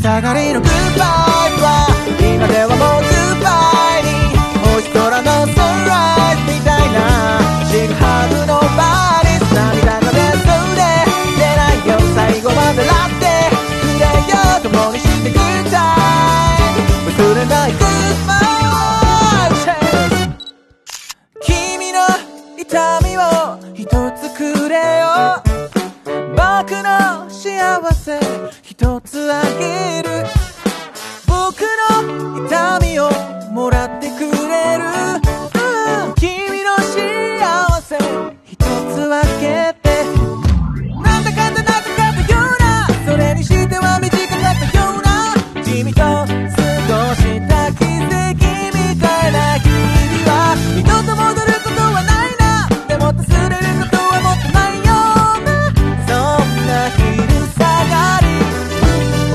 たがりのグッバイは今ではもうグッバイに星空のサンライズみたいなちぐはぐのバーに涙が出そうで出ないよ最後までラってくれよ共にしてグッタイム忘れないグッバイ君の痛みを一つくれよ僕の幸せ一つあげる